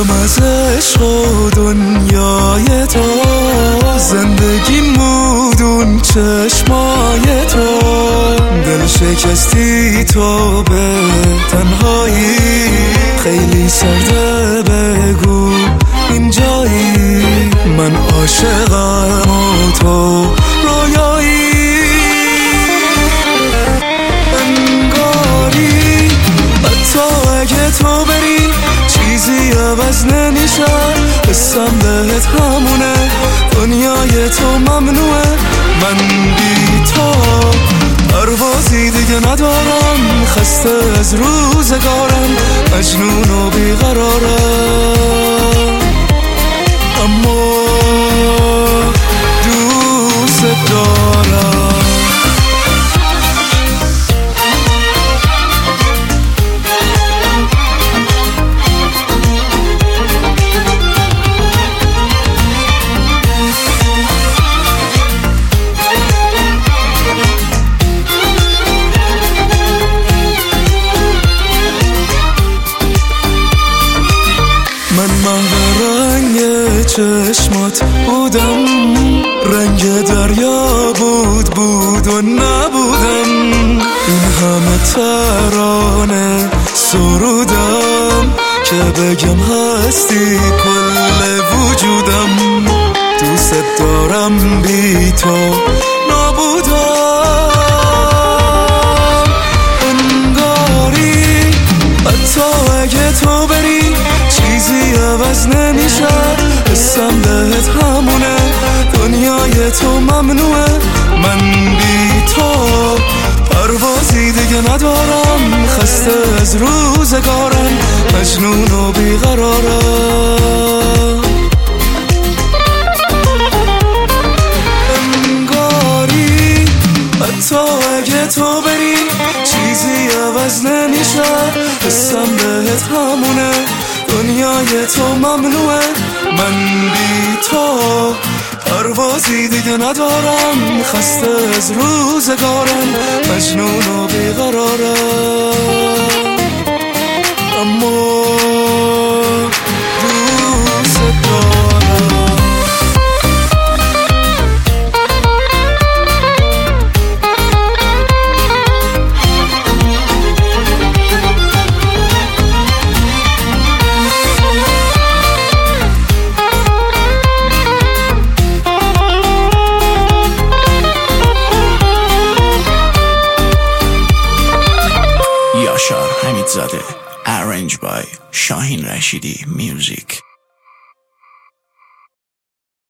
غم از عشق و دنیای تو، زندگی مودون چشمای تو، دل شکستی تو به تنهایی، خیلی سرده بگو اینجایی، من عاشقم و تو رویایی، انگاری حتی اگه تو بری چیزی عوض نمیشه، حسم بهت همونه، دنیای تو ممنوعه، من بی تو پروازی دیگه ندارم، خسته از روزگارم، مجنون و بیقرارم، اما دوست دارم. من محو رنگ چشمات بودم، رنگ دریا بود و نبودم، این همه ترانه سرودم که بگم هستی کل وجودم، دوست دارم بی تو نبودم، انگاری حتی اگه تو بری چیزی عوض نمیشه، حسم بهت همونه، دنیای تو ممنوعه، من بی تو پروازی دیگه ندارم، خسته از روزگارم، مجنون و بیقرارم، انگاری حتی اگه تو بری چیزی عوض نمیشه، حسم بهت همونه، دنیای تو ممنوعه، من بی تو پروازی دیگه ندارم، خسته از روزگارم، مجنون و بیقرارم، اما دوست دارم. Yashar Hamid Zade, arranged by Shahin Rashidi Music.